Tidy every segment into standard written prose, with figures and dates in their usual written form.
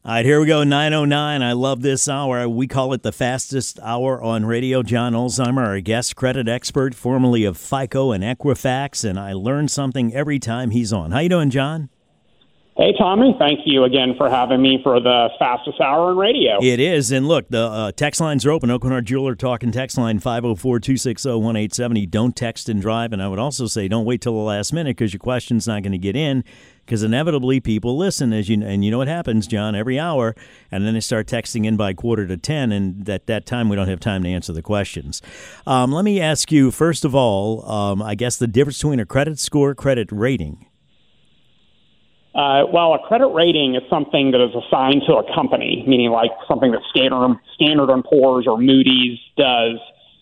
All right, here we go, 9:09. I love this hour. We call it the fastest hour on radio. John Olsheimer, our guest credit expert, formerly of FICO and Equifax, and I learn something every time he's on. How you doing, John? Hey, Tommy. Thank you again for having me for the fastest hour on radio. It is. And look, the text lines are open. Oakenhart Jeweler talking text line 504-260-1870. Don't text and drive. And I would also say don't wait till the last minute because your question's not going to get in because inevitably people listen, and you know what happens, John, every hour, and then they start texting in by 9:45, and at that time we don't have time to answer the questions. Let me ask you, first of all, I guess the difference between a credit score, credit rating. Well, a credit rating is something that is assigned to a company, meaning like something that Standard & Poor's or Moody's does.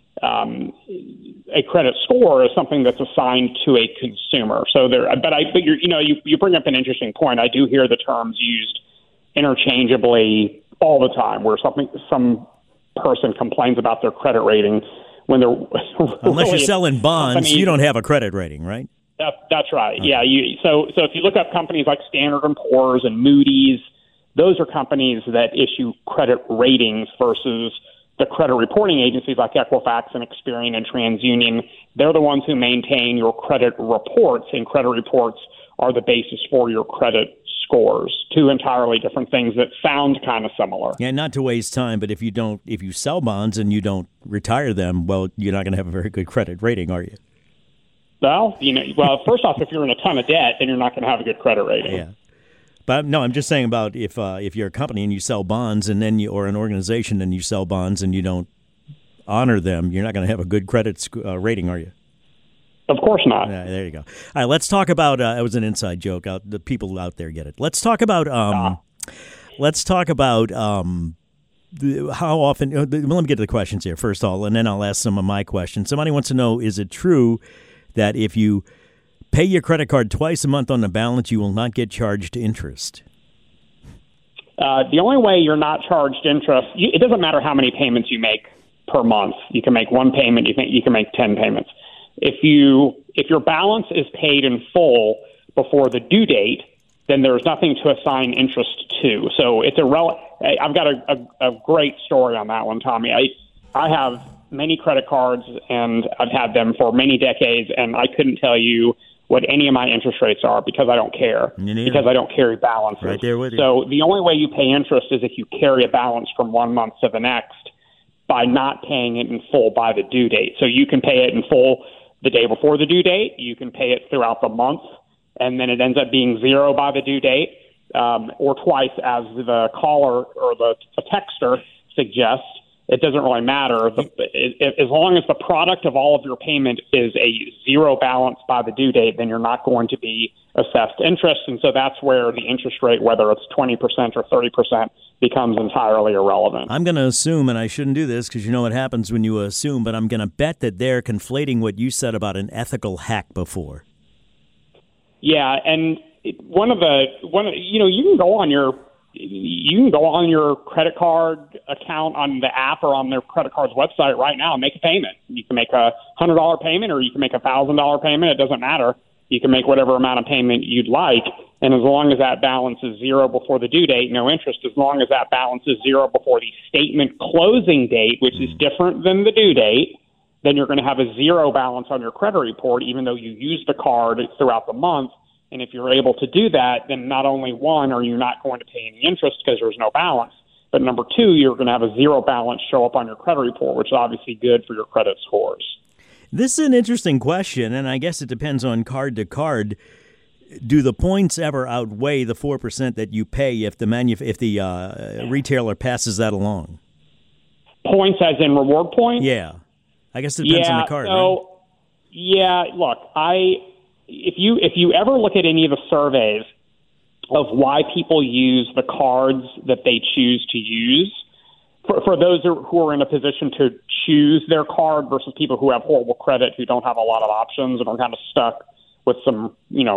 A credit score is something that's assigned to a consumer. So you bring up an interesting point. I do hear the terms used interchangeably all the time, where some person complains about their credit rating when they're unless you're selling bonds, you don't have a credit rating, right? That's right. Okay. Yeah. So if you look up companies like Standard & Poor's and Moody's, those are companies that issue credit ratings versus the credit reporting agencies like Equifax and Experian and TransUnion. They're the ones who maintain your credit reports, and credit reports are the basis for your credit scores. Two entirely different things that sound kind of similar. Yeah, not to waste time, but if you sell bonds and you don't retire them, well, you're not going to have a very good credit rating, are you? Well, first off, if you're in a ton of debt, then you're not going to have a good credit rating. Yeah. But no, I'm just saying about if you're a company and you sell bonds, and then or an organization and you sell bonds and you don't honor them, you're not going to have a good credit rating, are you? Of course not. Yeah, there you go. All right, let's talk about. It was an inside joke. The people out there get it. Let's talk about. How often. Let me get to the questions here first of all, and then I'll ask some of my questions. Somebody wants to know: is it true that if you pay your credit card twice a month on the balance, you will not get charged interest? The only way you're not charged interest, it doesn't matter how many payments you make per month. You can make one payment. You can make 10 payments. If your balance is paid in full before the due date, then there's nothing to assign interest to. So it's I've got a great story on that one, Tommy. I have many credit cards, and I've had them for many decades, and I couldn't tell you what any of my interest rates are because I don't care, because I don't carry balances. Right there with you. So the only way you pay interest is if you carry a balance from one month to the next by not paying it in full by the due date. So you can pay it in full the day before the due date, you can pay it throughout the month, and then it ends up being zero by the due date, or twice as the caller or the texter suggests. It doesn't really matter. As long as the product of all of your payment is a zero balance by the due date, then you're not going to be assessed interest. And so that's where the interest rate, whether it's 20% or 30%, becomes entirely irrelevant. I'm going to assume, and I shouldn't do this because you know what happens when you assume, but I'm going to bet that they're conflating what you said about an ethical hack before. Yeah, and you can go on your credit card account on the app or on their credit card's website right now and make a payment. You can make a $100 payment or you can make a $1,000 payment. It doesn't matter. You can make whatever amount of payment you'd like. And as long as that balance is zero before the due date, no interest. As long as that balance is zero before the statement closing date, which is different than the due date, then you're going to have a zero balance on your credit report, even though you use the card throughout the month. And if you're able to do that, then not only, one, are you not going to pay any interest because there's no balance, but number two, you're going to have a zero balance show up on your credit report, which is obviously good for your credit scores. This is an interesting question, and I guess it depends on card to card. Do the points ever outweigh the 4% that you pay if the retailer passes that along? Points as in reward points? Yeah. I guess it depends on the card, right? Yeah, look, If you ever look at any of the surveys of why people use the cards that they choose to use, for those who are in a position to choose their card versus people who have horrible credit, who don't have a lot of options and are kind of stuck with some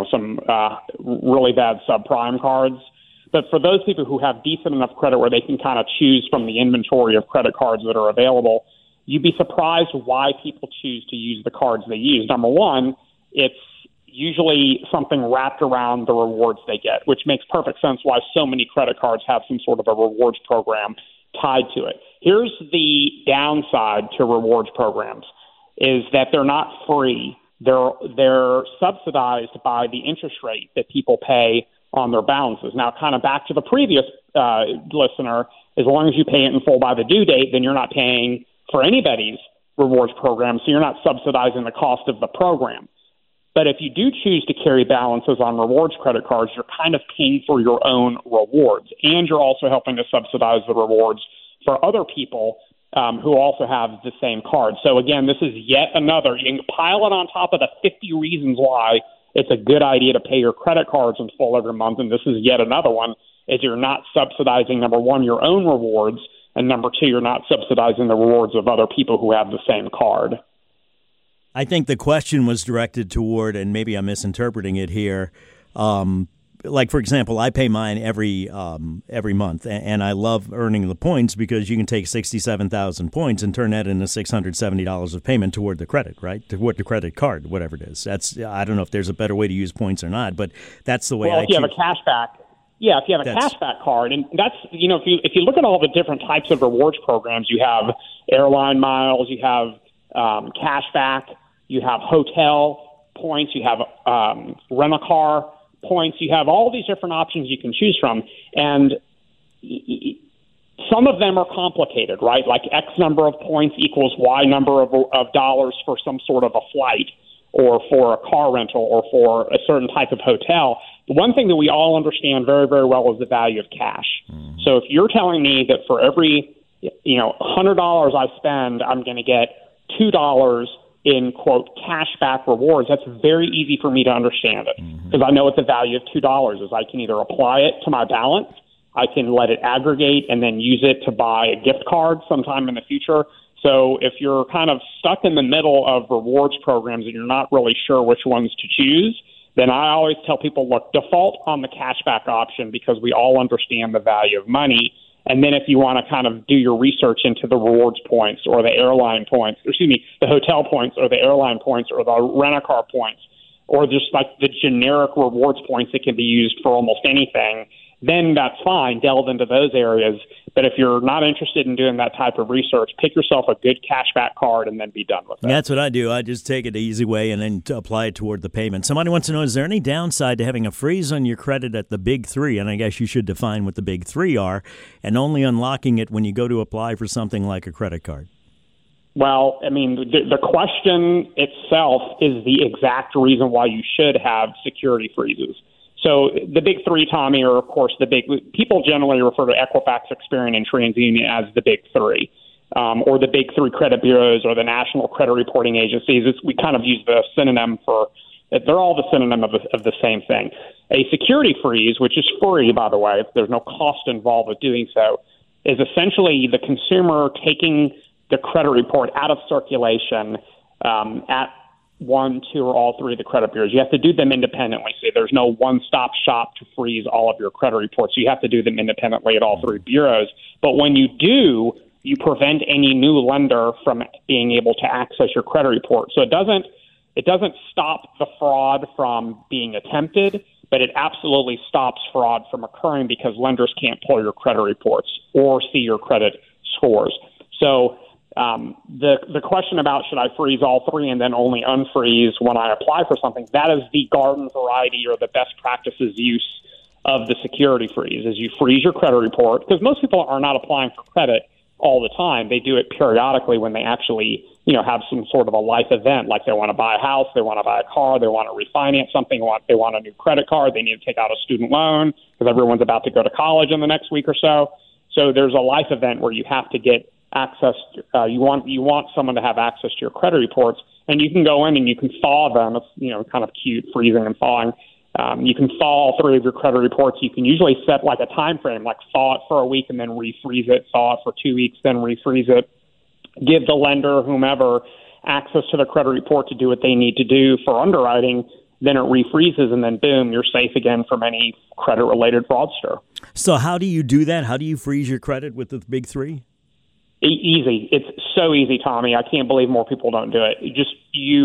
really bad subprime cards. But for those people who have decent enough credit where they can kind of choose from the inventory of credit cards that are available, you'd be surprised why people choose to use the cards they use. Number one, it's usually something wrapped around the rewards they get, which makes perfect sense why so many credit cards have some sort of a rewards program tied to it. Here's the downside to rewards programs is that they're not free. They're subsidized by the interest rate that people pay on their balances. Now, kind of back to the previous listener, as long as you pay it in full by the due date, then you're not paying for anybody's rewards program, so you're not subsidizing the cost of the program. But if you do choose to carry balances on rewards credit cards, you're kind of paying for your own rewards, and you're also helping to subsidize the rewards for other people who also have the same card. So again, this is yet another. You can pile it on top of the 50 reasons why it's a good idea to pay your credit cards in full every month, and this is yet another one, is you're not subsidizing, number one, your own rewards, and number two, you're not subsidizing the rewards of other people who have the same card. I think the question was directed toward, and maybe I'm misinterpreting it here, like, for example, I pay mine every month, and I love earning the points because you can take 67,000 points and turn that into $670 of payment toward the credit, right? Toward the credit card, whatever it is. I don't know if there's a better way to use points or not, but that's the way I choose. Well, if you have a cashback. Yeah, if you have a cashback card, and that's, if you look at all the different types of rewards programs, you have airline miles, you have cashback, you have hotel points, you have rent-a-car points, you have all these different options you can choose from, and some of them are complicated, right? Like X number of points equals Y number of dollars for some sort of a flight or for a car rental or for a certain type of hotel. The one thing that we all understand very, very well is the value of cash. Mm-hmm. So if you're telling me that for every $100 I spend, I'm going to get $2 in, quote, cashback rewards, that's very easy for me to understand it because I know what the value of $2 is. I can either apply it to my balance, I can let it aggregate and then use it to buy a gift card sometime in the future. So if you're kind of stuck in the middle of rewards programs and you're not really sure which ones to choose, then I always tell people, look, default on the cashback option because we all understand the value of money. And then if you want to kind of do your research into the rewards points or the airline points, the hotel points or the airline points or the rent-a-car points, or just like the generic rewards points that can be used for almost anything, then that's fine. Delve into those areas. But if you're not interested in doing that type of research, pick yourself a good cashback card and then be done with it. That's what I do. I just take it the easy way and then apply it toward the payment. Somebody wants to know, is there any downside to having a freeze on your credit at the big three? And I guess you should define what the big three are, and only unlocking it when you go to apply for something like a credit card. Well, I mean, the question itself is the exact reason why you should have security freezes. So the big three, Tommy, are, of course, people generally refer to Equifax, Experian, and TransUnion as the big three, or the big three credit bureaus or the national credit reporting agencies. We kind of use the synonym they're all the synonym of the same thing. A security freeze, which is free, by the way, there's no cost involved with doing so, is essentially the consumer taking the credit report out of circulation at one, two, or all three of the credit bureaus. You have to do them independently. So there's no one-stop shop to freeze all of your credit reports. You have to do them independently at all three bureaus. But when you do, you prevent any new lender from being able to access your credit report. So it doesn't stop the fraud from being attempted, but it absolutely stops fraud from occurring because lenders can't pull your credit reports or see your credit scores. So the question about should I freeze all three and then only unfreeze when I apply for something, that is the garden variety or the best practices use of the security freeze, is you freeze your credit report, because most people are not applying for credit all the time. They do it periodically when they actually, have some sort of a life event, like they want to buy a house, they want to buy a car, they want to refinance something, they want a new credit card, they need to take out a student loan because everyone's about to go to college in the next week or so. So there's a life event where you have to get access. You want someone to have access to your credit reports, and you can go in and you can thaw them. It's kind of cute, freezing and thawing. You can thaw all three of your credit reports. You can usually set like a time frame, like thaw it for a week and then refreeze it, thaw it for 2 weeks, then refreeze it. Give the lender, whomever, access to the credit report to do what they need to do for underwriting. Then it refreezes, and then boom, you're safe again from any credit-related fraudster. So how do you do that? How do you freeze your credit with the big three? Easy. It's so easy, Tommy. I can't believe more people don't do it.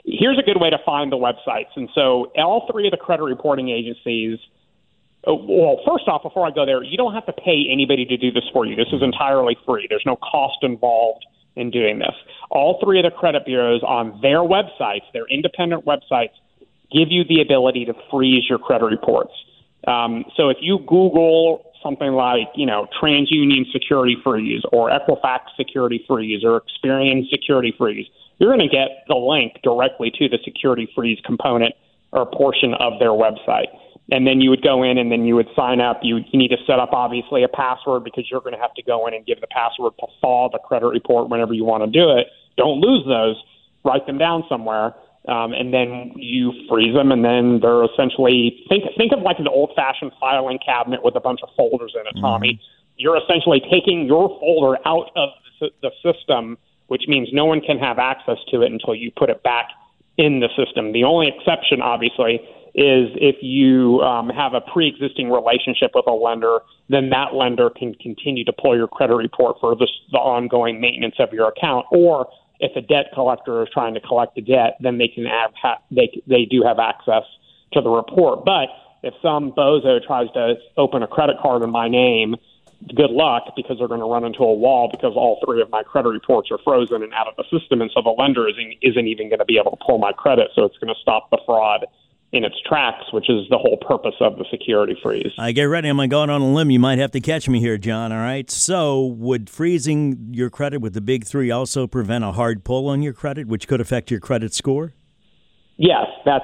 here's a good way to find the websites. And so all three of the credit reporting agencies, well, first off, before I go there, you don't have to pay anybody to do this for you. This is entirely free. There's no cost involved in doing this. All three of the credit bureaus on their websites, their independent websites, give you the ability to freeze your credit reports. So if you Google something like, TransUnion security freeze or Equifax security freeze or Experian security freeze, you're going to get the link directly to the security freeze component or portion of their website. And then you would go in and then you would sign up. You need to set up, obviously, a password because you're going to have to go in and give the password to thaw the credit report whenever you want to do it. Don't lose those. Write them down somewhere. And then you freeze them, and then they're essentially think of like an old-fashioned filing cabinet with a bunch of folders in it, Tommy. Mm-hmm. You're essentially taking your folder out of the system, which means no one can have access to it until you put it back in the system. The only exception, obviously, is if you have a pre-existing relationship with a lender, then that lender can continue to pull your credit report for the ongoing maintenance of your account. Or if a debt collector is trying to collect a debt, then they can they do have access to the report. But if some bozo tries to open a credit card in my name, good luck, because they're going to run into a wall because all three of my credit reports are frozen and out of the system, and so the lender isn't even going to be able to pull my credit, so it's going to stop the fraud in its tracks, which is the whole purpose of the security freeze. I get ready. I'm going to go out on a limb. You might have to catch me here, John, all right? So would freezing your credit with the big three also prevent a hard pull on your credit, which could affect your credit score? Yes, that's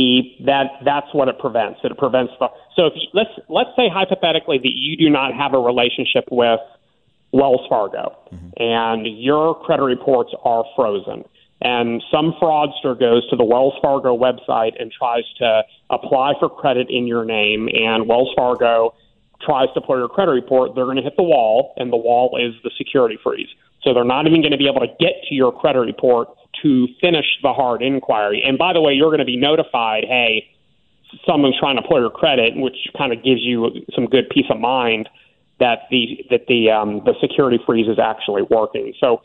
what it prevents. It prevents so if let's say hypothetically that you do not have a relationship with Wells Fargo, mm-hmm. and your credit reports are frozen. And some fraudster goes to the Wells Fargo website and tries to apply for credit in your name, and Wells Fargo tries to pull your credit report. They're going to hit the wall, and the wall is the security freeze. So they're not even going to be able to get to your credit report to finish the hard inquiry. And by the way, you're going to be notified, hey, someone's trying to pull your credit, which kind of gives you some good peace of mind that the security freeze is actually working. So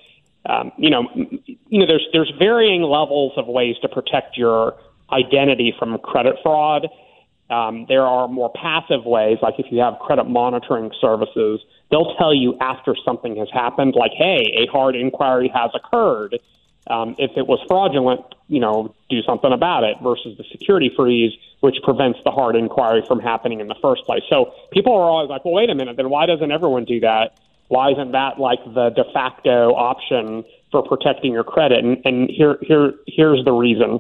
there's varying levels of ways to protect your identity from credit fraud. There are more passive ways, like if you have credit monitoring services, they'll tell you after something has happened, like, hey, a hard inquiry has occurred. If it was fraudulent, do something about it, versus the security freeze, which prevents the hard inquiry from happening in the first place. So people are always like, well, wait a minute, then why doesn't everyone do that? Why isn't that like the de facto option for protecting your credit? And here's the reason.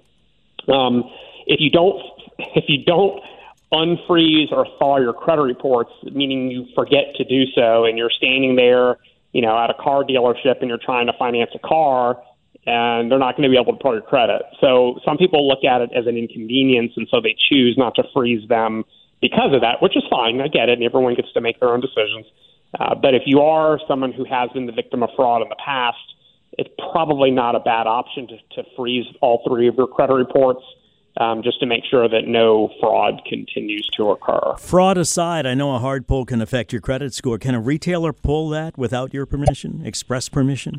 If you don't unfreeze or thaw your credit reports, meaning you forget to do so, and you're standing there, at a car dealership and you're trying to finance a car, and they're not going to be able to pull your credit. So some people look at it as an inconvenience, and so they choose not to freeze them because of that, which is fine. I get it, and everyone gets to make their own decisions. But if you are someone who has been the victim of fraud in the past, it's probably not a bad option to freeze all three of your credit reports, just to make sure that no fraud continues to occur. Fraud aside, I know a hard pull can affect your credit score. Can a retailer pull that without your permission, express permission?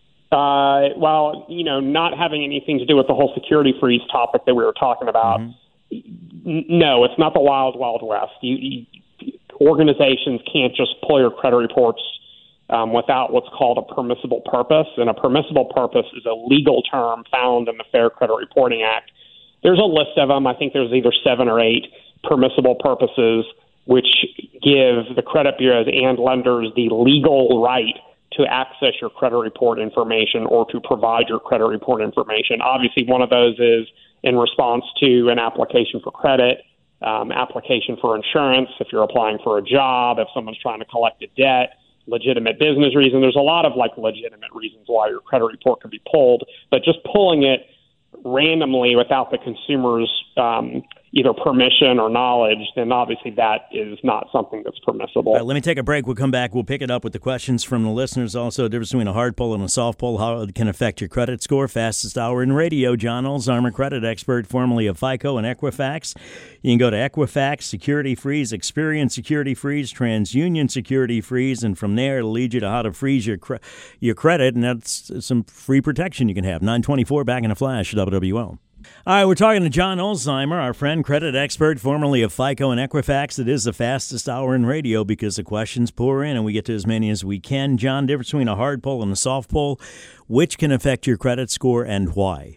Well, not having anything to do with the whole security freeze topic that we were talking about. Mm-hmm. No, it's not the wild, wild west. Organizations can't just pull your credit reports without what's called a permissible purpose. And a permissible purpose is a legal term found in the Fair Credit Reporting Act. There's a list of them. I think there's either 7 or 8 permissible purposes which give the credit bureaus and lenders the legal right to access your credit report information or to provide your credit report information. Obviously, one of those is in response to an application for credit, application for insurance, if you're applying for a job, if someone's trying to collect a debt, legitimate business reason. There's a lot of legitimate reasons why your credit report can be pulled, but just pulling it randomly without the consumer's either permission or knowledge, then obviously that is not something that's permissible. All right, let me take a break. We'll come back. We'll pick it up with the questions from the listeners. Also, the difference between a hard pull and a soft pull, how it can affect your credit score. Fastest hour in radio. John Olzheimer, credit expert, formerly of FICO and Equifax. You can go to Equifax, Security Freeze, Experian Security Freeze, TransUnion Security Freeze, and from there it'll lead you to how to freeze your credit, and that's some free protection you can have. 924, back in a flash, WWL. All right, we're talking to John Olzheimer, our friend, credit expert, formerly of FICO and Equifax. It is the fastest hour in radio because the questions pour in and we get to as many as we can. John, difference between a hard pull and a soft pull, which can affect your credit score and why?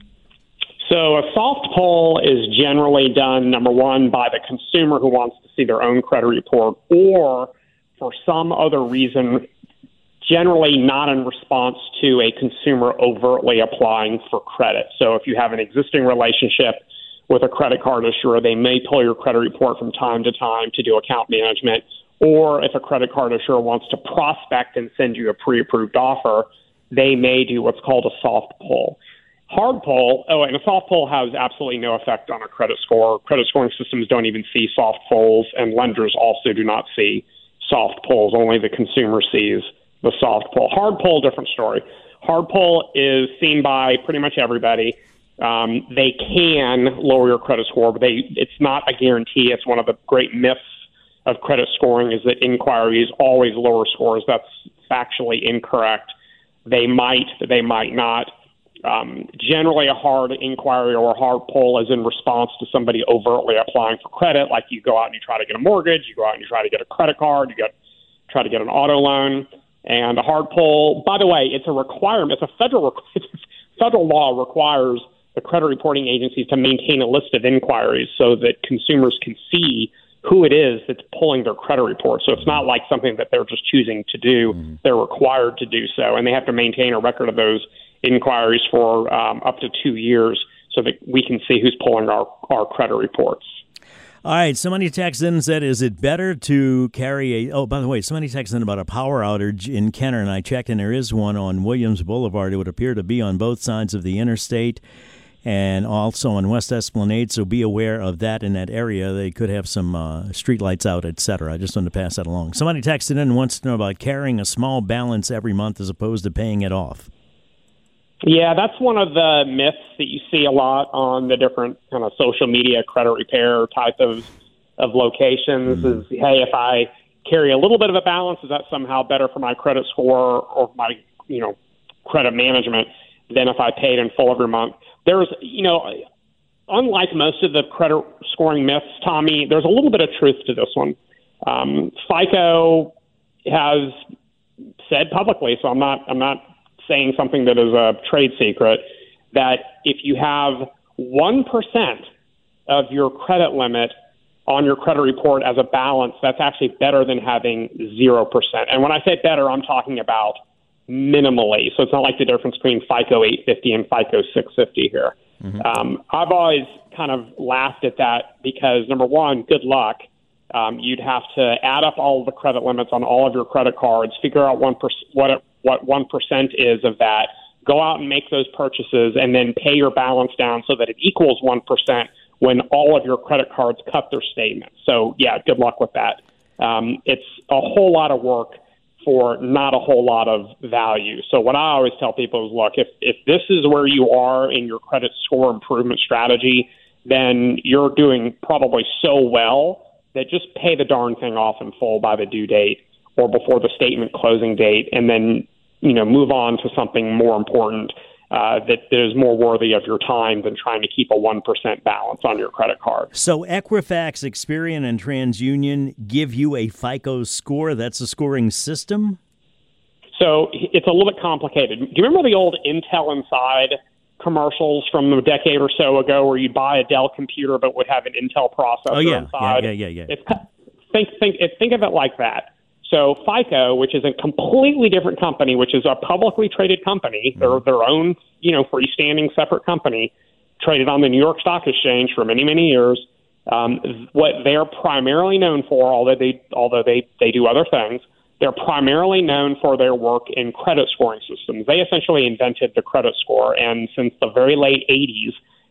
So a soft pull is generally done, number one, by the consumer who wants to see their own credit report, or for some other reason, generally not in response to a consumer overtly applying for credit. So if you have an existing relationship with a credit card issuer, they may pull your credit report from time to time to do account management. Or if a credit card issuer wants to prospect and send you a pre-approved offer, they may do what's called a soft pull. Hard pull, and a soft pull has absolutely no effect on a credit score. Credit scoring systems don't even see soft pulls, and lenders also do not see soft pulls. Only the consumer sees the soft pull. Hard pull, different story. Hard pull is seen by pretty much everybody. They can lower your credit score, but it's not a guarantee. It's one of the great myths of credit scoring is that inquiries always lower scores. That's factually incorrect. They might not. Generally, a hard inquiry or a hard pull is in response to somebody overtly applying for credit, like you go out and you try to get a mortgage, you go out and you try to get a credit card, try to get an auto loan. And a hard pull, by the way, it's a requirement. It's a federal law requires the credit reporting agencies to maintain a list of inquiries so that consumers can see who it is that's pulling their credit report. So it's not like something that they're just choosing to do. Mm-hmm. They're required to do so, and they have to maintain a record of those inquiries for up to 2 years so that we can see who's pulling our credit reports. All right, somebody texted in and said, is it better to carry by the way, somebody texted in about a power outage in Kenner, and I checked, and there is one on Williams Boulevard. It would appear to be on both sides of the interstate and also on West Esplanade, so be aware of that in that area. They could have some streetlights out, etc. I just wanted to pass that along. Somebody texted in and wants to know about carrying a small balance every month as opposed to paying it off. Yeah, that's one of the myths that you see a lot on the different kind of social media credit repair type of locations. Is, hey, if I carry a little bit of a balance, is that somehow better for my credit score or my credit management than if I paid in full every month? There's, unlike most of the credit scoring myths, Tommy, there's a little bit of truth to this one. FICO has said publicly, so I'm not saying something that is a trade secret, that if you have 1% of your credit limit on your credit report as a balance, that's actually better than having 0%. And when I say better, I'm talking about minimally. So it's not like the difference between FICO 850 and FICO 650 here. Mm-hmm. I've always kind of laughed at that because, number one, good luck. You'd have to add up all of the credit limits on all of your credit cards, figure out what 1% is of that, go out and make those purchases, and then pay your balance down so that it equals 1% when all of your credit cards cut their statement. So, yeah, good luck with that. It's a whole lot of work for not a whole lot of value. So what I always tell people is, look, if this is where you are in your credit score improvement strategy, then you're doing probably so well that just pay the darn thing off in full by the due date or before the statement closing date, and then move on to something more important that is more worthy of your time than trying to keep a 1% balance on your credit card. So Equifax, Experian, and TransUnion give you a FICO score. That's a scoring system? So it's a little bit complicated. Do you remember the old Intel Inside commercials from a decade or so ago where you'd buy a Dell computer but would have an Intel processor inside? Yeah. Think of it like that. So FICO, which is a completely different company, which is a publicly traded company, they're their own, freestanding separate company, traded on the New York Stock Exchange for many, many years. What they're primarily known for, although they do other things, they're primarily known for their work in credit scoring systems. They essentially invented the credit score, and since the very late 80s,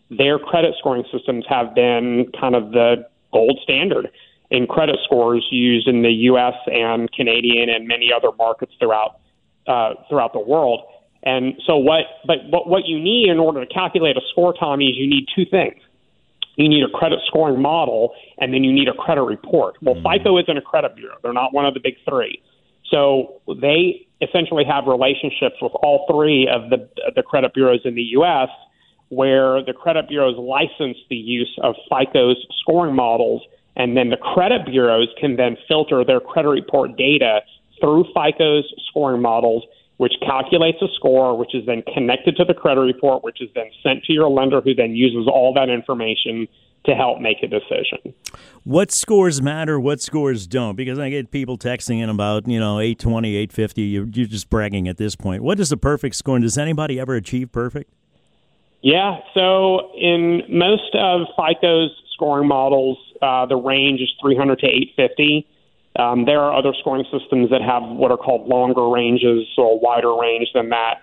their credit scoring systems have been kind of the gold standard in credit scores used in the U.S. and Canadian and many other markets throughout the world. And so what you need in order to calculate a score, Tommy, is you need two things. You need a credit scoring model, and then you need a credit report. Well, FICO isn't a credit bureau. They're not one of the big three. So they essentially have relationships with all three of the credit bureaus in the U.S., where the credit bureaus license the use of FICO's scoring models, and then the credit bureaus can then filter their credit report data through FICO's scoring models, which calculates a score, which is then connected to the credit report, which is then sent to your lender, who then uses all that information to help make a decision. What scores matter, what scores don't? Because I get people texting in about, 820, 850. You're just bragging at this point. What is the perfect score, and does anybody ever achieve perfect? Yeah, so in most of FICO's scoring models, the range is 300 to 850. There are other scoring systems that have what are called longer ranges, so a wider range than that.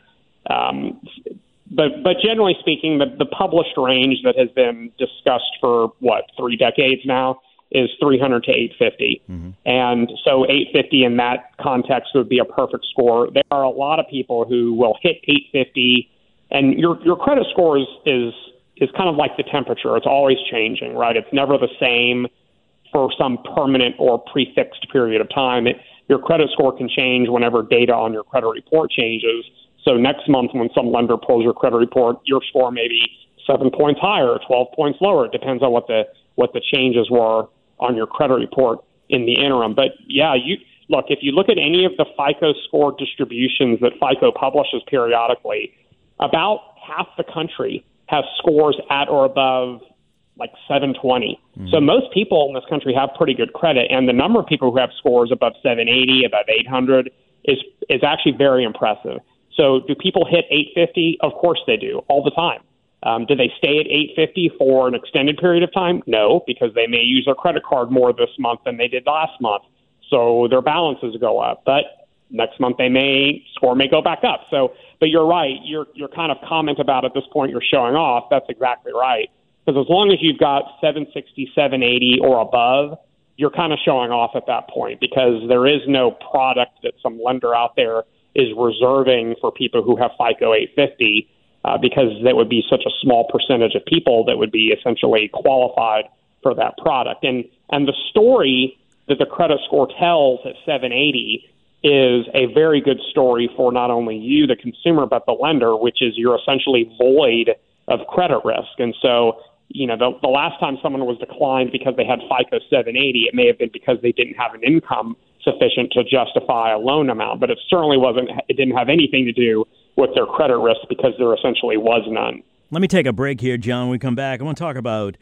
But generally speaking, the published range that has been discussed for, 3 decades now is 300 to 850. Mm-hmm. And so 850 in that context would be a perfect score. There are a lot of people who will hit 850, and your credit score is kind of like the temperature. It's always changing, right? It's never the same for some permanent or prefixed period of time. Your credit score can change whenever data on your credit report changes. So next month, when some lender pulls your credit report, your score may be 7 points higher or 12 points lower. It depends on what the changes were on your credit report in the interim. But yeah, if you look at any of the FICO score distributions that FICO publishes periodically, about half the country has scores at or above like 720. Mm-hmm. So most people in this country have pretty good credit, and the number of people who have scores above 780, above 800 is actually very impressive. So do people hit 850? Of course they do, all the time. Do they stay at 850 for an extended period of time? No, because they may use their credit card more this month than they did last month. So their balances go up. But next month score may go back up. So, but you're right. Your kind of comment about at this point you're showing off, that's exactly right. Because as long as you've got 760, 780 or above, you're kind of showing off at that point, because there is no product that some lender out there is reserving for people who have FICO 850, because that would be such a small percentage of people that would be essentially qualified for that product. And the story that the credit score tells at 780 is a very good story for not only you, the consumer, but the lender, which is you're essentially void of credit risk. And so, the last time someone was declined because they had FICO 780, it may have been because they didn't have an income sufficient to justify a loan amount, but it didn't have anything to do with their credit risk, because there essentially was none. Let me take a break here, John. When we come back, I want to talk about,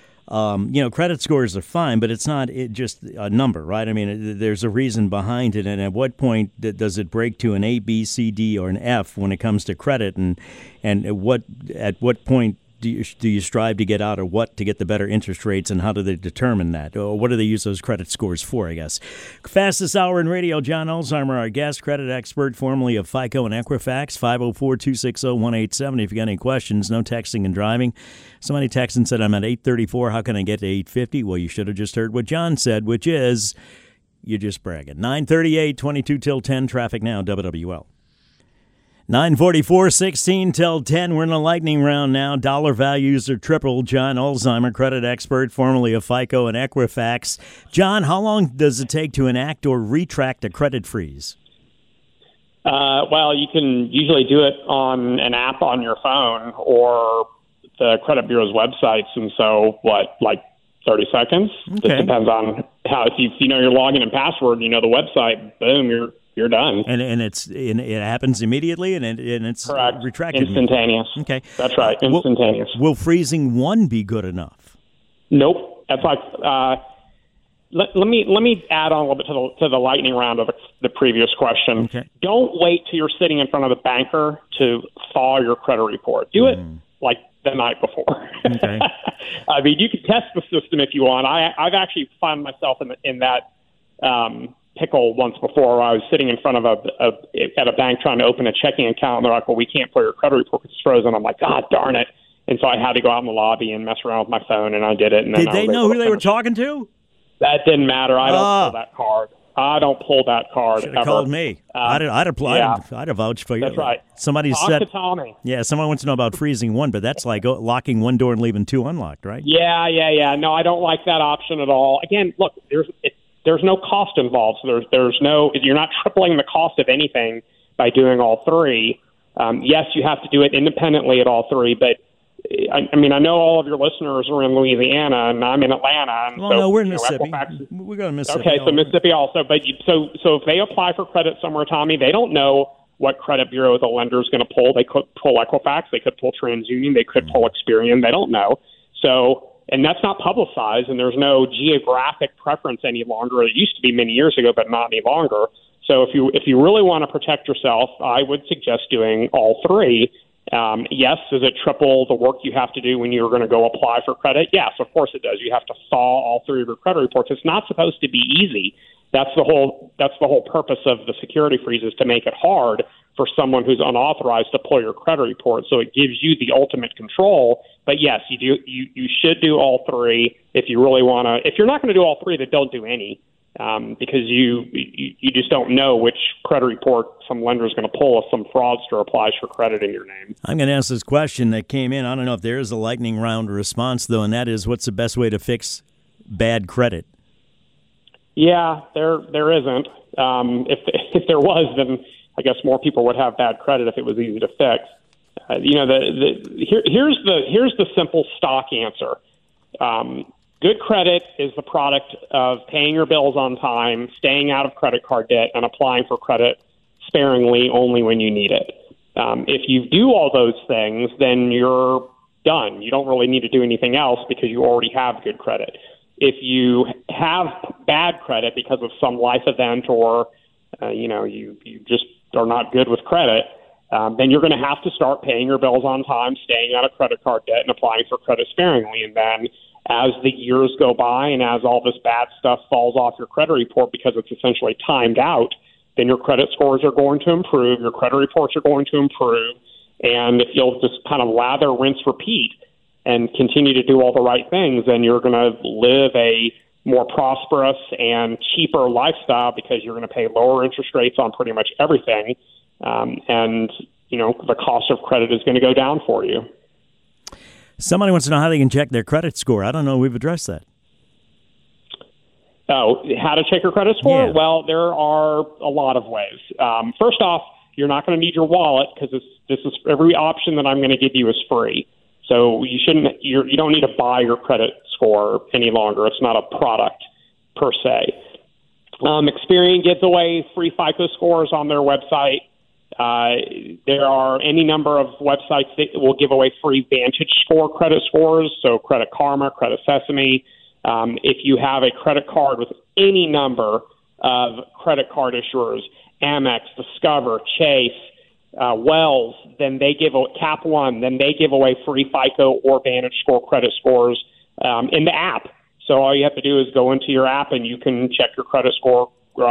credit scores are fine, but it's not just a number, right? I mean, there's a reason behind it, and at what point does it break to an A, B, C, D, or an F when it comes to credit, and at what point do you strive to get out of what to get the better interest rates, and how do they determine that? Or what do they use those credit scores for, I guess? Fastest hour in radio, John Elsheimer, our guest, credit expert, formerly of FICO and Equifax, 504-260-1870. If you got any questions, no texting and driving. Somebody texted and said, I'm at 834. How can I get to 850? Well, you should have just heard what John said, which is you're just bragging. 938, 22 till 10, traffic now, WWL. 9:44, 16 till 10. We're in a lightning round now. Dollar values are triple. John Elsheimer, credit expert, formerly of FICO and Equifax. John, how long does it take to enact or retract a credit freeze? Well, you can usually do it on an app on your phone or the credit bureau's websites. And so, 30 seconds? Okay. It depends on how, if you know your login and password, the website, boom, you're done. And it happens immediately, and it's correct. Retracted. Instantaneous. Okay. That's right. Instantaneous. Will freezing one be good enough? Nope. That's like, let me add on a little bit to the lightning round of the previous question. Okay. Don't wait till you're sitting in front of the banker to thaw your credit report. Do it like the night before. Okay. I mean, you can test the system if you want. I've actually found myself in that pickle once before, where I was sitting in front of at a bank trying to open a checking account, and they're like, well, we can't pull your credit report because it's frozen. I'm like, God darn it. And so I had to go out in the lobby and mess around with my phone, and I did it. And then Did they know who they were talking to? That didn't matter. I don't pull that card. I don't pull that card. Should have called me. I'd apply. Yeah. I'd have vouched for you. That's right. Somebody Talk said, to Tommy. Yeah, someone wants to know about freezing one, but that's like locking one door and leaving two unlocked, right? Yeah. No, I don't like that option at all. Again, look, there's no cost involved. So there's no, you're not tripling the cost of anything by doing all three. Yes, you have to do it independently at all three, but I mean, I know all of your listeners are in Louisiana, and I'm in Atlanta. And well, no, we're in Mississippi. We're going to Mississippi. Okay, so Mississippi also. But so if they apply for credit somewhere, Tommy, they don't know what credit bureau the lender is going to pull. They could pull Equifax. They could pull TransUnion. They could pull Experian. They don't know. So, and that's not publicized, and there's no geographic preference any longer. It used to be many years ago, but not any longer. So if you really want to protect yourself, I would suggest doing all three. Yes, does it triple the work you have to do when you're going to go apply for credit? Yes, of course it does. You have to thaw all three of your credit reports. It's not supposed to be easy. That's the whole purpose of the security freeze, is to make it hard for someone who's unauthorized to pull your credit report. So it gives you the ultimate control. But yes, you should do all three if you really want to. If you're not going to do all three, then don't do any. Because you just don't know which credit report some lender is going to pull if some fraudster applies for credit in your name. I'm going to ask this question that came in. I don't know if there is a lightning round response, though, and that is, what's the best way to fix bad credit? Yeah, there isn't. If there was, then I guess more people would have bad credit if it was easy to fix. Here's the simple stock answer. Good credit is the product of paying your bills on time, staying out of credit card debt, and applying for credit sparingly only when you need it. If you do all those things, then you're done. You don't really need to do anything else because you already have good credit. If you have bad credit because of some life event or you just are not good with credit, then you're going to have to start paying your bills on time, staying out of credit card debt, and applying for credit sparingly. And then as the years go by and as all this bad stuff falls off your credit report because it's essentially timed out, then your credit scores are going to improve, your credit reports are going to improve, and if you'll just kind of lather, rinse, repeat, and continue to do all the right things, then you're going to live a more prosperous and cheaper lifestyle because you're going to pay lower interest rates on pretty much everything, and the cost of credit is going to go down for you. Somebody wants to know how they can check their credit score. I don't know. We've addressed that. Oh, how to check your credit score? Yeah. Well, there are a lot of ways. First off, you're not going to need your wallet because this is every option that I'm going to give you is free. So you don't need to buy your credit score any longer. It's not a product per se. Experian gives away free FICO scores on their website. There are any number of websites that will give away free Vantage Score credit scores, so Credit Karma, Credit Sesame. If you have a credit card with any number of credit card issuers, Amex, Discover, Chase, Wells, then they give Cap One, then they give away free FICO or Vantage Score credit scores in the app. So all you have to do is go into your app and you can check your credit score.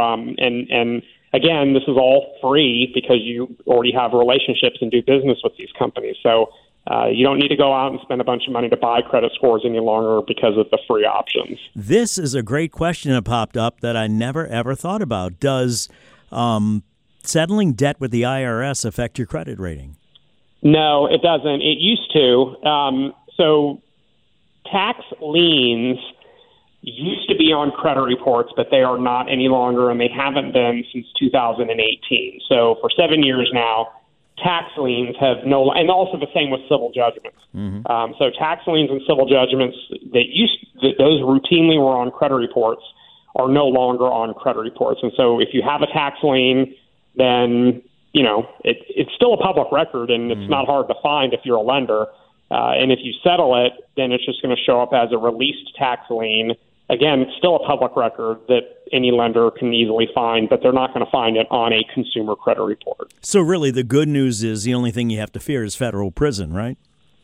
And again, this is all free because you already have relationships and do business with these companies. So you don't need to go out and spend a bunch of money to buy credit scores any longer because of the free options. This is a great question that popped up that I never, ever thought about. Does settling debt with the IRS affect your credit rating? No, it doesn't. It used to. So tax liens used to be on credit reports, but they are not any longer, and they haven't been since 2018. So for 7 years now, tax liens have and also the same with civil judgments. Mm-hmm. So tax liens and civil judgments those routinely were on credit reports are no longer on credit reports. And so if you have a tax lien, then it's still a public record, and it's not hard to find if you're a lender. And if you settle it, then it's just going to show up as a released tax lien. Again, it's still a public record that any lender can easily find, but they're not going to find it on a consumer credit report. So really the good news is the only thing you have to fear is federal prison, right?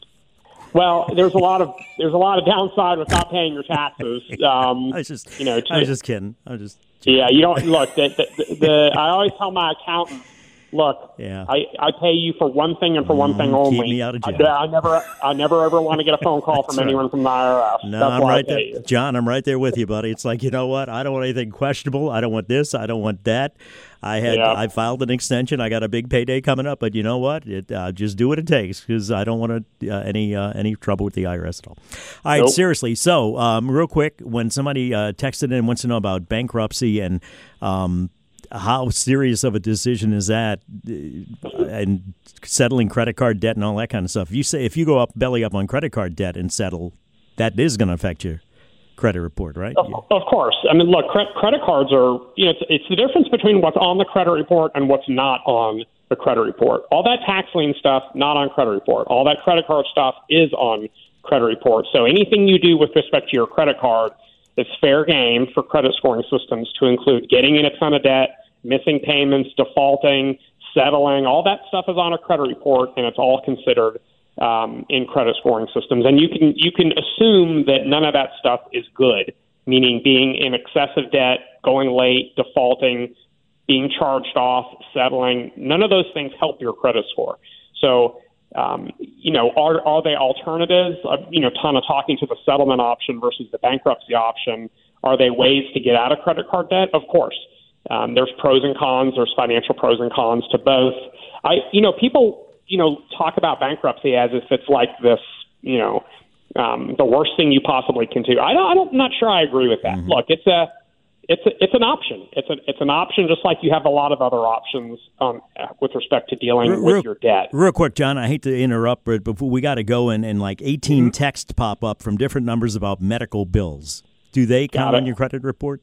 Well, there's a lot of downside with not paying your taxes. I was just kidding. Yeah, you don't look. I always tell my accountant look, Yeah. I pay you for one thing and for one thing only. Keep me out of jail. I never ever want to get a phone call from anyone from the IRS. No, That's I'm why right I pay there, you. John. I'm right there with you, buddy. It's like, you know what? I don't want anything questionable. I don't want this. I don't want that. I filed an extension. I got a big payday coming up, but you know what? Just do what it takes because I don't want any trouble with the IRS at all. All right, Nope. seriously. So, real quick, when somebody texted in and wants to know about bankruptcy and how serious of a decision is that, and settling credit card debt and all that kind of stuff. If you go belly up on credit card debt and settle, that is going to affect your credit report, right? Of course. I mean, look, credit cards are, it's the difference between what's on the credit report and what's not on the credit report. All that tax lien stuff, not on credit report. All that credit card stuff is on credit report. So anything you do with respect to your credit card is fair game for credit scoring systems to include getting in a ton of debt, missing payments, defaulting, settling. All that stuff is on a credit report, and it's all considered in credit scoring systems. And you can assume that none of that stuff is good, meaning being in excessive debt, going late, defaulting, being charged off, settling. None of those things help your credit score. So, are they alternatives? Ton of talking to the settlement option versus the bankruptcy option. Are they ways to get out of credit card debt? Of course. There's pros and cons. There's financial pros and cons to both. People, talk about bankruptcy as if it's like this, the worst thing you possibly can do. I'm not sure I agree with that. Mm-hmm. Look, it's an option. It's an option, just like you have a lot of other options with respect to dealing with your debt. Real quick, John, I hate to interrupt, but before we got to go, and like 18 texts pop up from different numbers about medical bills. Do they count on your credit report?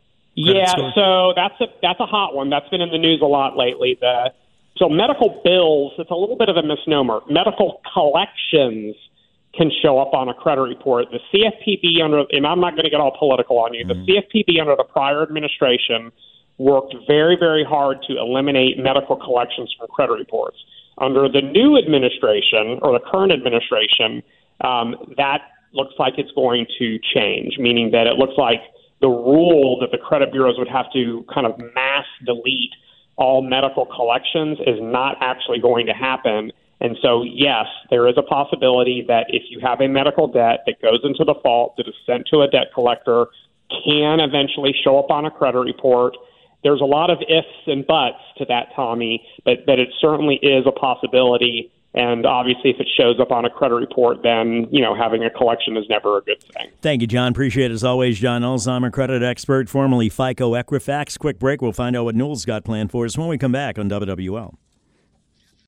So that's a hot one. That's been in the news a lot lately. So medical bills, it's a little bit of a misnomer. Medical collections can show up on a credit report. The CFPB and I'm not going to get all political on you, the CFPB under the prior administration worked very, very hard to eliminate medical collections from credit reports. Under the new administration, or the current administration, that looks like it's going to change, meaning that it looks like the rule that the credit bureaus would have to kind of mass delete all medical collections is not actually going to happen. And so, yes, there is a possibility that if you have a medical debt that goes into default, that is sent to a debt collector, can eventually show up on a credit report. There's a lot of ifs and buts to that, Tommy, but it certainly is a possibility. And obviously, if it shows up on a credit report, then, having a collection is never a good thing. Thank you, John. Appreciate it as always. John Alzheimer, credit expert, formerly FICO Equifax. Quick break. We'll find out what Newell's got planned for us when we come back on WWL.